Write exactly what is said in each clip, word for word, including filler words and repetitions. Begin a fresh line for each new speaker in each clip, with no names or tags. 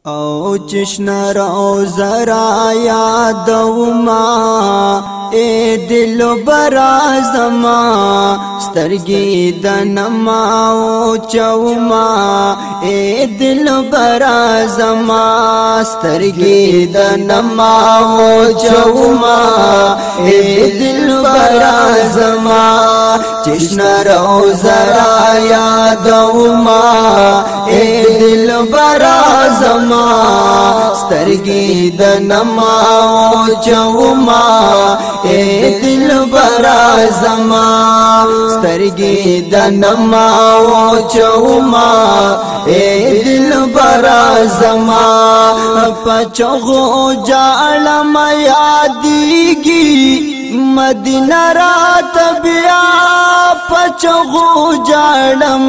او چشن رو زرا یادو ما اے دل برا زما سترگی دنما او چوما اے دل برا زما سترگی دنما او چوما اے دل برا زما چشن رو زرا یادو ما اے دل برا زما سترگی دنما او چوما اے دل برا زما سترگی دنما او چوما اے دل برا زما پچغو جالم یادیگی مدینہ رات بیا پچغو جالم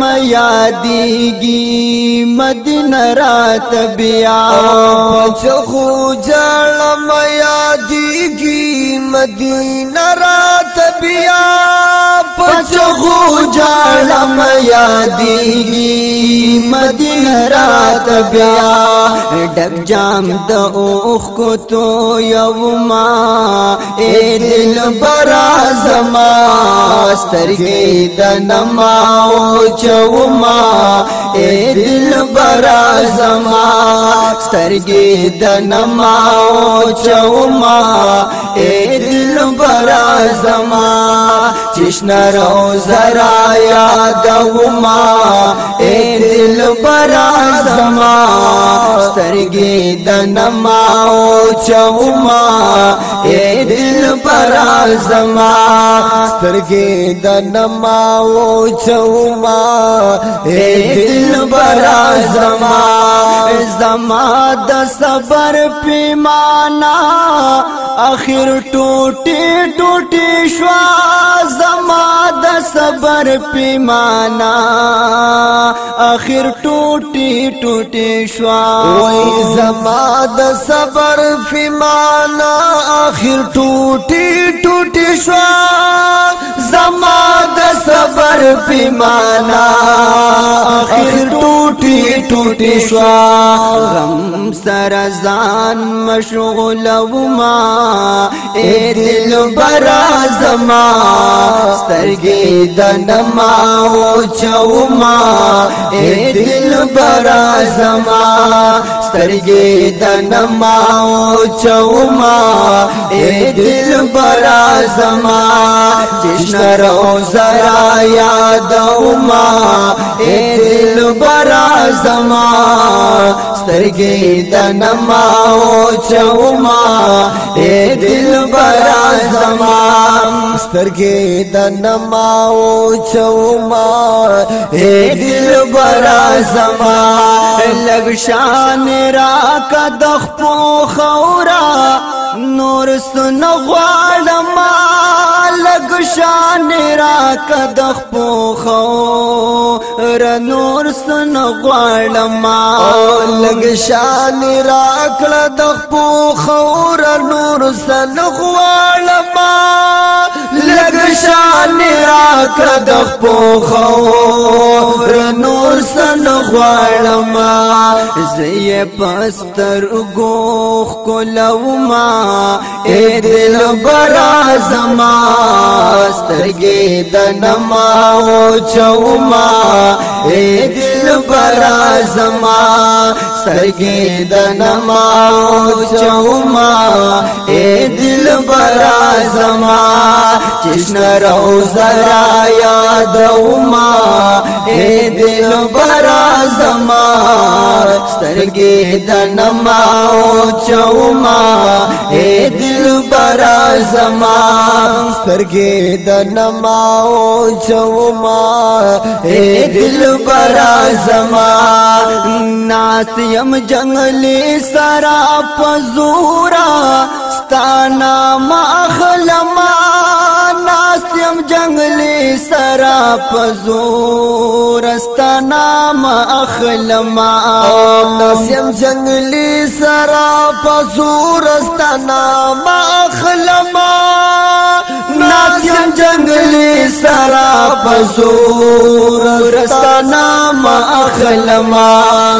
یادیگی مدینہ رات بیا
پچغو جالم یادیگی مدینہ رات بیا
پچغو جالم یادیگی مدینہ رات بیا ڈب جام د اوخ کو تو یوما اے دل برا زما سترگی دنما او چوما اے دل برا زما سترگی دنما او چوما اے دل برا زما چشن رو زرا یادوما اے دل برا زما سترگی دنما او چوما اے دل برا زما
سترگی دنما او چوما
اے دل برا زما زما د صبر پیمانا آخر ٹوٹی ٹوٹی شوا زما د صبر پیمانا آخر ٹوٹی ٹوٹی شوا
وای زما د صبر پیمانا آخر ٹوٹی ٹوٹی شوا
زما د صبر پیمانا آخر ٹوٹی ٹوٹی شوا غم سرزان مشغول وما اے دل برا زما سترگی دنما او چوما اے دل برا زما سترگی دنما او چوما اے دل برا زما چشن رو زرا یادوما اے دل برا زما سترگی دنما او چوما اے دل برا زما
سترگی دنما او چوما
اے دل برا زما لگ شان را کا دخپو خورا نور سن غوالما لگ شان را کا دخپو خورا نور سن غوالما
لگ شان را کړه دخپو خورا نور سن غوالما
لگ شان را کا دخپو خورا نور سن غوالما زی پستر گوخ کو لوما اے دل برا زما سترگی دنما او چوما اے دل برا زما سترگی دنما او چوما اے دل برا زما چشن رو زرا یادوما اے دل برا زما سترگی دنما او چوما اے دل برا زما
سترگی دنما او چوما
اے دل برا زما ناسیم جنگلی سرا پزورا ستانا مخلما ناسیم جنگلی سرا پزورا ستانا مخلما
ناسیم جنگلی سرا پزورا ستانا مخلما
ناسیم جنگلی سرا پزورا ستانا مخلما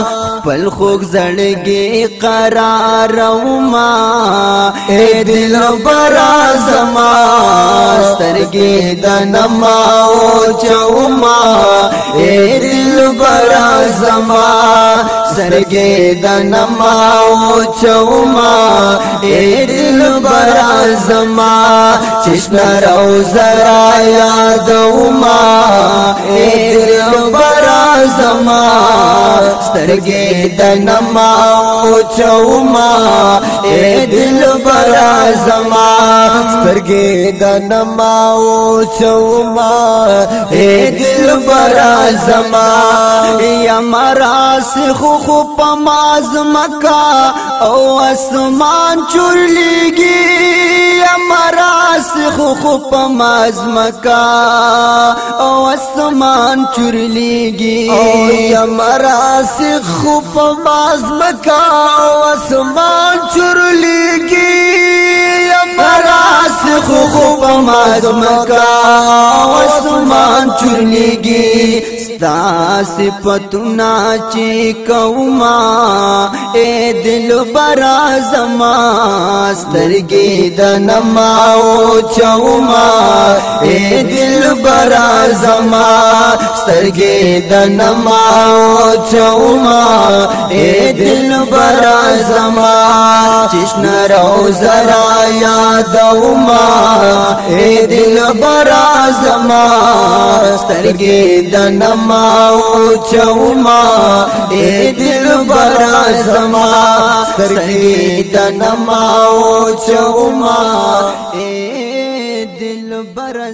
خپل خوږ زړګي قرار وما اے دل برا زما سترګې د نما او چوما اے دل برا زما سترګې د نما او چوما اے دل برا زما چشم رو زرا یادوما اے دل برا زما سترګې د نما او چوما اے دل برا زما
سترګې د نما او چوما
اے دل برا زما یا مراسخ خو پماز مکا او اسمان چورلیږي یا مراسخ خو پماز مکا او اسمان چورلیږي
او یا مراسخ خو پماز مکا او اسمان چورلیږي یا
مراسخ خو پماز مکا او اسمان چورلیږي ستا صفتنا چی کوما اے دل برا زما سترګې د نما او چوما اے دل برا زما سترګې د نما او چوما اے دل برا زما چشم رو زرا یادوما اے دل برا زما سترګې د نما او چوما اے دل برا زما سترګې د نما او چوما اے دل برا